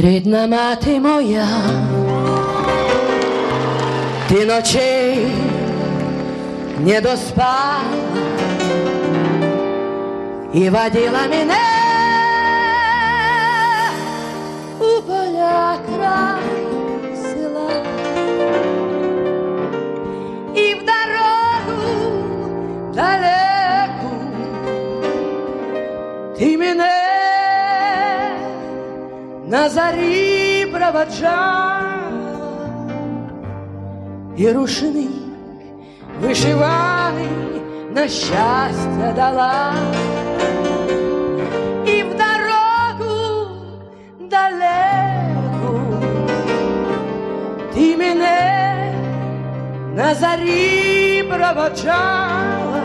Рідна мати моя, ти ночей не доспала і водила мене у поля край села, і в дорогу далеку ти мене на зарі проводжала, і рушник вишиваний на щастя дала, і в дорогу далеку ти мене на зарі проводжала,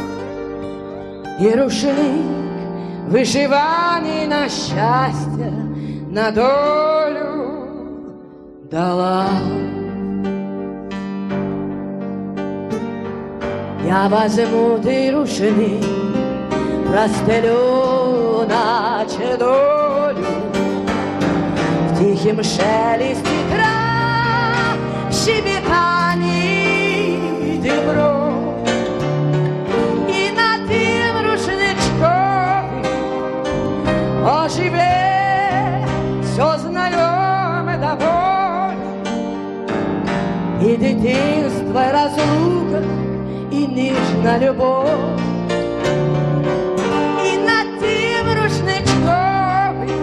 і рушник вишиваний на щастя, на долю дала. Я возьму той рушник, простелю наче долю, в тихім шелесті трав, щебетанні дібро, і на тим рушничкові оживе все знайоме до болі, і дитинство, і розлука, і ніжна любов, і на тим рушничкові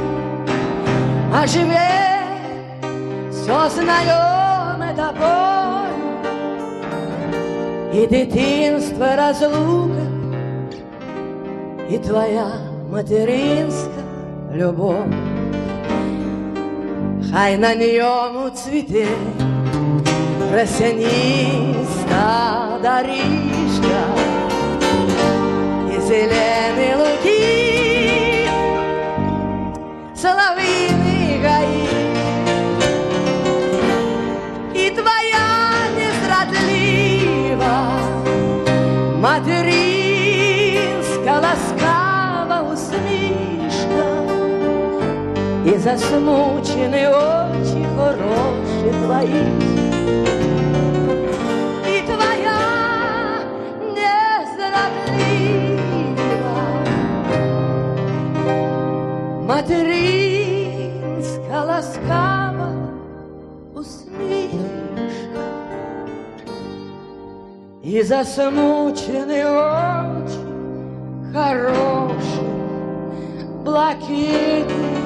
оживе все знайоме до болі, і дитинство, і розлука, і твоя материнська любов. Хай на ньому цвіте просяніста доріжка, і зелені луки, солов'їні гаї, і твоя незрадлива материнська ласкава усмішка, і засмучені очі хороші твої, і твоя незрадлива материнська ласкава усмішка, і засмучені очі хороші блакитні